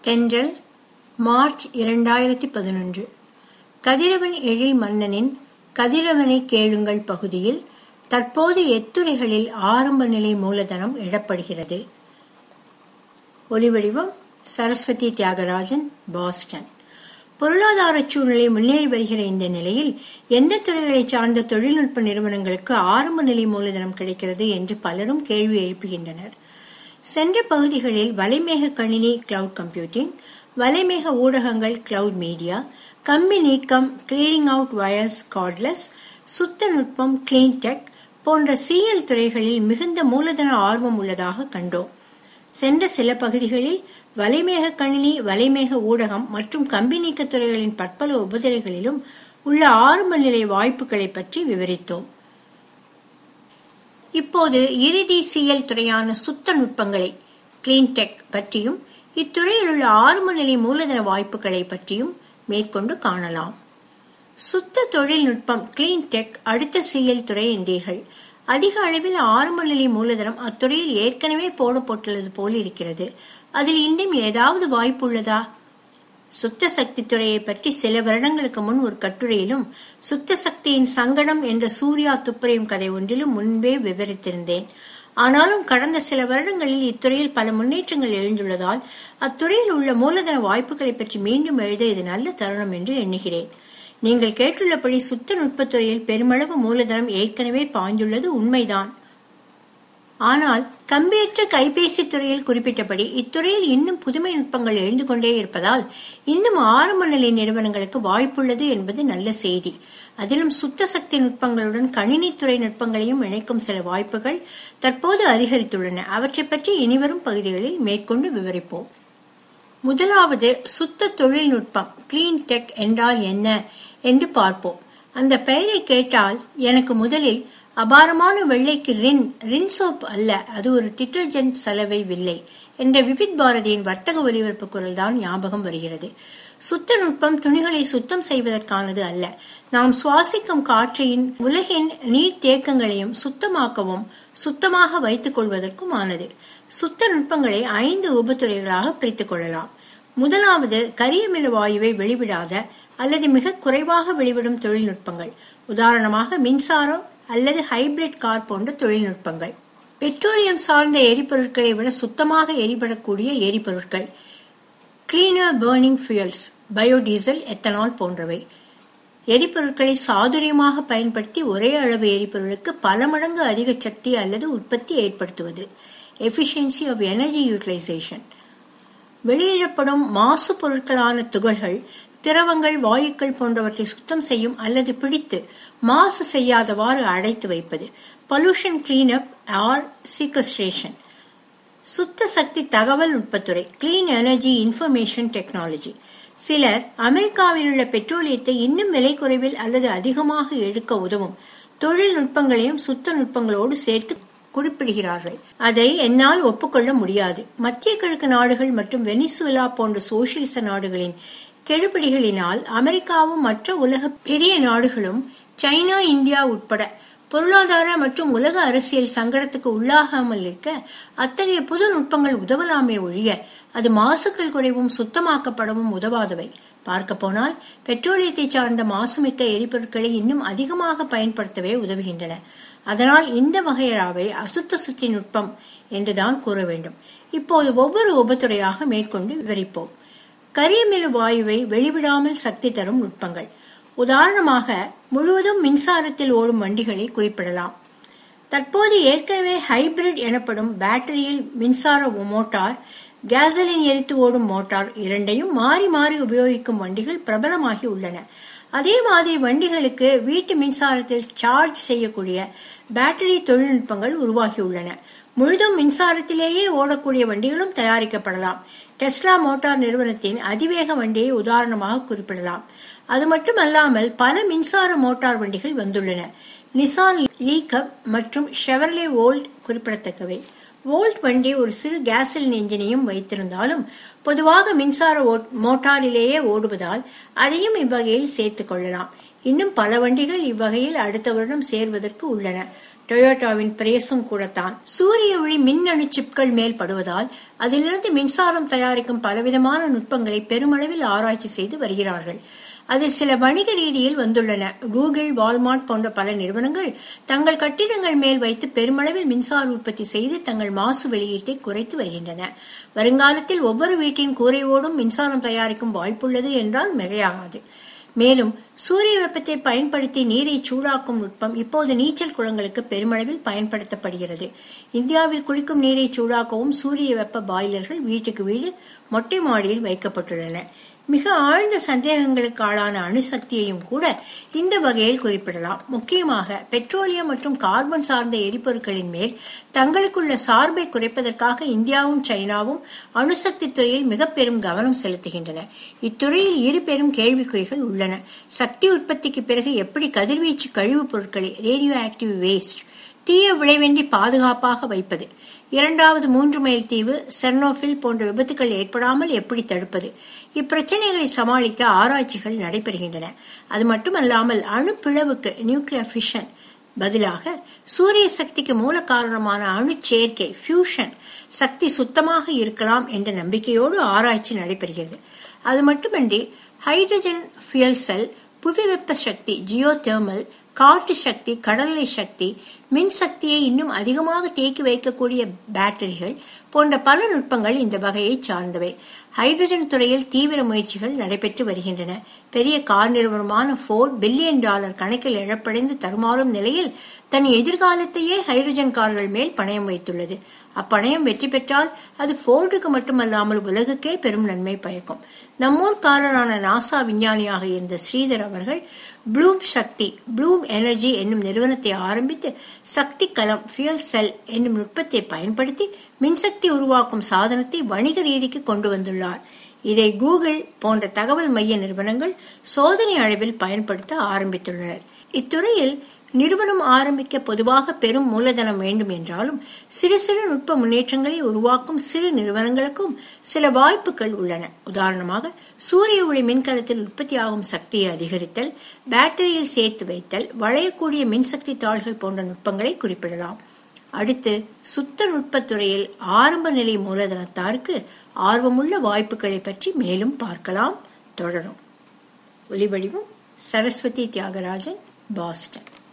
தென்றல் மார்ச் 2011 கதிரவன் எழில் மன்னனின் கதிரவனை கேளுங்கள் பகுதியில் தற்போது எத்துறைகளில் ஆரம்ப நிலை மூலதனம் இடப்படுகிறது. ஒலிவடிவம் சரஸ்வதி தியாகராஜன், பாஸ்டன். பொருளாதார சூழ்நிலை முன்னேறி வருகிற இந்த நிலையில் எந்த துறைகளை சார்ந்த தொழில்நுட்ப நிறுவனங்களுக்கு ஆரம்ப நிலை மூலதனம் கிடைக்கிறது என்று பலரும் கேள்வி எழுப்புகின்றனர். சென்ற பகுதிகளில் வலைமேக கணினி கிளவுட் கம்ப்யூட்டிங், வலைமேக ஊடகங்கள் கிளவுட் மீடியா, கம்பி நீக்கம் கிளியரிங் அவுட் வயர்ஸ் கார்ட்லெஸ், சுத்த நுட்பம் கிளீன் டெக் போன்ற சிஎல் துறைகளில் மிகுந்த மூலதன ஆர்வம் உள்ளதாக கண்டோம். சென்ற சில பகுதிகளில் வலைமேக கணினி, வலைமேக ஊடகம் மற்றும் கம்பி நீக்க துறைகளின் பற்பல உபதுறைகளிலும் உள்ள ஆரம்ப நிலை வாய்ப்புகளை பற்றி விவரித்தோம். இப்போது இறுதி சிஎல் துறையான சுத்த நுட்பங்களை கிளீன் டெக் பற்றியும் இத்துறையில் உள்ள ஆரம்ப நிலை மூலதன வாய்ப்புகளை பற்றியும் மேற்கொண்டு காணலாம். சுத்த தொழில்நுட்பம் கிளீன் டெக் அடுத்த சிஎல் துறை என்றீர்கள். அதிக அளவில் ஆரம்ப நிலை மூலதனம் அத்துறையில் ஏற்கனவே போடப்பட்டுள்ளது போல் இருக்கிறது. அதில் இன்னும் ஏதாவது வாய்ப்பு உள்ளதா? சுத்த சக்தி துறையை பற்றி சில வருடங்களுக்கு முன் ஒரு கட்டுரையிலும் சுத்த சக்தியின் சங்கடம் என்ற சூர்யா துப்பறியும் கதை ஒன்றிலும் முன்பே விவரித்திருந்தேன். ஆனாலும் கடந்த சில வருடங்களில் இத்துறையில் பல முன்னேற்றங்கள் எழுந்துள்ளதால் அத்துறையில் உள்ள மூலதன வாய்ப்புகளை பற்றி மீண்டும் எழுத இது நல்ல தருணம் என்று எண்ணுகிறேன். நீங்கள் கேட்டுள்ளபடி சுத்த நுட்பத்துறையில் பெருமளவு மூலதனம் ஏற்கனவே பாய்ந்துள்ளது உண்மைதான். ஆனால் கம்பியற்ற கைபேசி துறையில் குறிப்பிட்டபடி இத்துறையில் இன்னும் புதுமை நுட்பங்கள் எழுந்து கொண்டே இருப்பதால் இன்னும் ஆரம்ப நிலை நிறுவனங்களுக்கு வாய்ப்புள்ளது என்பது நல்ல செய்தி. அதிலும் சுத்த சக்தி நுட்பங்களுடன் கணினித்துறை நுட்பங்களையும் இணைக்கும் சில வாய்ப்புகள் தற்போது அதிகரித்துள்ளன. அவற்றை பற்றி இனிவரும் பகுதிகளில் மேற்கொண்டு விவரிப்போம். முதலாவது சூத்த தொழில்நுட்பம் கிளீன் டெக் என்றால் என்ன என்று பார்ப்போம். அந்த பெயரை கேட்டால் எனக்கு முதலில் அபாரமான வெள்ளைக்கு ரின் சோப் அல்ல, அது ஒரு டிட்டர்ஜென்ட் சலவை வில்லை என்ற விவித் பாரதியின் வர்த்தக ஒலிபரப்பு குரல் தான் ஞாபகம் வருகிறது. சுத்த நுட்பம் துணிகளை சுத்தம் செய்வதற்கானது அல்ல, நாம் சுவாசிக்கும் காற்றையின் உலகின் நீர் தேக்கங்களையும் சுத்தமாக்கவும் சுத்தமாக வைத்துக் கொள்வதற்கும் ஆனது. சுத்த நுட்பங்களை 5 உபத்துறைகளாக பிரித்துக் கொள்ளலாம். முதலாவது கரியமில வாயுவை வெளிவிடாத அல்லது மிக குறைவாக வெளிவிடும் தொழில்நுட்பங்கள். உதாரணமாக மின்சாரம் அல்லது ஹைபிரிட் கார் போன்ற தொழில்நுட்பங்கள். பெட்ரோலியம் சார்ந்த எரிபொருட்களை விட சுத்தமாக எரிபடக்கூடிய எரிபொருட்கள், cleaner burning fuels, biodiesel, ethanol போன்றவை. எரிபொருட்களை சாதுரியமாக பயன்படுத்தி ஒரே அளவு எரிபொருளுக்கு பல மடங்கு அதிக சக்தி அல்லது உற்பத்தி ஏற்படுத்துவது, எஃபிஷியன்சி ஆஃப் எனர்ஜி யூட்டிலைசேஷன். வெளியிடப்படும் மாசு பொருட்களான துகள்கள், திரவங்கள், வாயுக்கள் போன்றவற்றை சுத்தம் செய்யும் அல்லது பிடித்து மாசு செய்யாதவாறு அடைத்து வைப்பது, பொல்யூஷன் கிளீனப் ஆர் சீக்வஸ்ட்ரேஷன். சுத்த சக்தி தகவல் நுட்பத்துறை, கிளீன் எனர்ஜி இன்ஃபர்மேஷன் டெக்னாலஜி. சிலர் அமெரிக்காவில் உள்ள பெட்ரோலியத்தை இன்னும் விலை குறைவில் அல்லது அதிகமாக எடுக்க உதவும் தொழில்நுட்பங்களையும் சுத்த நுட்பங்களோடு சேர்த்து குறிப்பிடுகிறார்கள். அதை என்னால் ஒப்புக்கொள்ள முடியாது. மத்திய கிழக்கு நாடுகள் மற்றும் வெனிசுவேலா போன்ற சோசியலிச நாடுகளின் கெடுபிடிகளினால் அமெரிக்காவும் மற்ற உலக பெரிய நாடுகளும் சைனா, இந்தியா உட்பட பொருளாதார மற்றும் உலக அரசியல் சங்கடத்துக்கு உள்ளாகாமல் இருக்க அத்தகைய புது நுட்பங்கள் உதவலாமே ஒழிய அது மாசுக்கள் குறைவும் சுத்தமாக்கப்படவும் உதவாதவை. பார்க்க போனால் பெட்ரோலியத்தை சார்ந்த மாசுமிக்க எரிபொருட்களை இன்னும் அதிகமாக பயன்படுத்தவே உதவுகின்றன. அதனால் இந்த வகையறாவை அசுத்த சுத்தி நுட்பம் என்றுதான் கூற வேண்டும். இப்போது ஒவ்வொரு உபத்துறையாக மேற்கொண்டு விவரிப்போம். கரியமில வாயுவை வெளிவிடாமல் சக்தி தரும் நுட்பங்கள். உதாரணமாக முழுவதும் மின்சாரத்தில் ஓடும் வண்டிகளை குறிப்பிடலாம். தற்போது ஏற்கனவே ஹைபிரிட் எனப்படும் பேட்டரியில் மின்சார மோட்டார், கேசலின் எரித்து ஓடும் மோட்டார் இரண்டையும் மாறி மாறி உபயோகிக்கும் வண்டிகள் பிரபலமாகி உள்ளன. அதே மாதிரி வண்டிகளுக்கு வீட்டு மின்சாரத்தில் சார்ஜ் செய்யக்கூடிய பேட்டரி தொழில்நுட்பங்கள் உருவாகியுள்ளன. முழுதும் மின்சாரத்திலேயே ஓடக்கூடிய வண்டிகளும் தயாரிக்கப்படலாம். டெஸ்லா மோட்டார் நிறுவனத்தின் அதிவேக வண்டியை உதாரணமாக குறிப்பிடலாம். அது மட்டுமல்லாமல் பல மின்சார மோட்டார் வண்டிகள் வந்துள்ளன. நிசான் லீகப் மற்றும் ஷெவர்லே வோல்ட் குறிப்பிடத்தக்கவை. வோல்ட் வண்டி ஒரு சிறு கேசலின் என்ஜினையும் வைத்திருந்தாலும் பொதுவாக மின்சார மோட்டாரிலேயே ஓடுவதால் அதையும் இவ்வகையில் சேர்த்துக் கொள்ளலாம். இன்னும் பல வண்டிகள் இவ்வகையில் அடுத்த வருடம் சேர்வதற்கு உள்ளன. டொயோட்டாவின் பிரேசும் கூடத்தான். சூரிய ஒளி மின்னணு சிப்கள் மேல் படுவதால் அதிலிருந்து மின்சாரம் தயாரிக்கும் பலவிதமான நுட்பங்களை பெருமளவில் ஆராய்ச்சி செய்து வருகிறார்கள். அதில் சில வணிக ரீதியில் வந்துள்ளன. கூகுள், வால்மார்ட் போன்ற பல நிறுவனங்கள் தங்கள் கட்டிடங்கள் மேல் வைத்து பெருமளவில் மின்சார உற்பத்தி செய்து தங்கள் மாசு வெளியீட்டை குறைத்து வருகின்றன. வருங்காலத்தில் ஒவ்வொரு வீட்டின் கூரையோடும் மின்சாரம் தயாரிக்கும் வாய்ப்புள்ளது என்றால் மிகையாகாது. மேலும் சூரிய வெப்பத்தை பயன்படுத்தி நீரை சூடாக்கும் நுட்பம் இப்போது நீச்சல் குளங்களுக்கு பெருமளவில் பயன்படுத்தப்படுகிறது. இந்தியாவில் குளிக்கும் நீரை சூடாக்கவும் சூரிய வெப்ப பாய்லர்கள் வீட்டுக்கு வீடு மொட்டை மாடியில் வைக்கப்பட்டுள்ளன. மிக ஆழ்ந்த சந்தேகங்களுக்கு ஆளான அணுசக்தியையும் கூட இந்த வகையில் குறிப்பிடலாம். முக்கியமாக பெட்ரோலியம் மற்றும் கார்பன் சார்ந்த எரிபொருட்களின் மேல் தங்களுக்குள்ள சார்பை குறைப்பதற்காக இந்தியாவும் சைனாவும் அணுசக்தி துறையில் மிக பெரும் கவனம் செலுத்துகின்றன. இத்துறையில் இரு பெரும் கேள்விக்குறிகள் உள்ளன. சக்தி உற்பத்திக்கு பிறகு எப்படி கதிர்வீச்சு கழிவுப் பொருட்களை, ரேடியோ ஆக்டிவ் வேஸ்ட், தீய விளைவென்றி பாதுகாப்பாக வைப்பது? இரண்டாவது, 3 மைல் தீவு, செர்னோபில் போன்ற விபத்துக்கள் ஏற்படாமல் எப்படி தடுப்பது? இப்பிரச்சனைகளை சமாளிக்க ஆராய்ச்சிகள் நடைபெறுகின்றன. அது மட்டுமல்லாமல் அணு பிளவுக்கு, நியூக்ளியர் ஃபிஷன் பதிலாக சூரிய சக்திக்கு மூல காரணமான அணு சேர்க்கை, ஃபியூஷன் சக்தி சுத்தமாக இருக்கலாம் என்ற நம்பிக்கையோடு ஆராய்ச்சி நடைபெறுகிறது. அது மட்டுமின்றி ஹைட்ரஜன் ஃபியூயல் செல், புவி வெப்ப சக்தி, ஜியோ தெர்மல், காற்று சக்தி, கடலை சக்தி, மின் சக்தியை இன்னும் அதிகமாக தேக்கி வைக்கக்கூடிய பேட்டரிகள் போன்ற பல நுட்பங்கள் இந்த வகையை சார்ந்தவை. ஹைட்ரஜன் துறையில் தீவிர முயற்சிகள் நடைபெற்று வருகின்றன. பெரிய கார் நிறுவனமான ஃபோர்ட் $1 பில்லியன் கணக்கில் இழப்படைந்து தருமாறும் நிலையில் தன் எதிர்காலத்தையே ஹைட்ரஜன் கார்கள் மேல் பணயம் வைத்துள்ளது. அப்பணயம் வெற்றி பெற்றால் அது ஃபோர்டுக்கு மட்டுமல்லாமல் உலகுக்கே பெரும் நன்மை பயக்கும். நம்மூர்காரரான நாசா விஞ்ஞானியாக இருந்த ஸ்ரீதர் அவர்கள் ப்ளூம் எனர்ஜி என்னும் நிறுவனத்தை ஆரம்பித்து சக்தி கலம், ஃபியூயல் செல் என்னும் நுட்பத்தை பயன்படுத்தி மின்சக்தி உருவாக்கும் சாதனத்தை வணிக ரீதிக்கு கொண்டு வந்துள்ளார். இதை கூகுள் போன்ற தகவல் மைய நிறுவனங்கள் சோதனை அளவில் பயன்படுத்த ஆரம்பித்துள்ளனர். இத்துறையில் நிறுவனம் ஆரம்பிக்க பொதுவாக பெரும் மூலதனம் வேண்டும் என்றாலும் சிறு சிறு நுட்ப முன்னேற்றங்களை உருவாக்கும் சிறு நிறுவனங்களுக்கும் சில வாய்ப்புகள் உள்ளன. உதாரணமாக சூரிய ஒளி மின்கலத்தில் உற்பத்தியாகும் சக்தியை அதிகரித்தல், பேட்டரியில் சேர்த்து வைத்தல், வளையக்கூடிய மின்சக்தி தாள்கள் போன்ற நுட்பங்களை குறிப்பிடலாம். அடுத்து சுத்த நுட்பத்துறையில் ஆரம்ப நிலை மூலதனத்தாருக்கு ஆர்வமுள்ள வாய்ப்புகளை பற்றி மேலும் பார்க்கலாம். தொடரும். ஒலிவடிவம் சரஸ்வதி தியாகராஜன், பாஸ்டன்.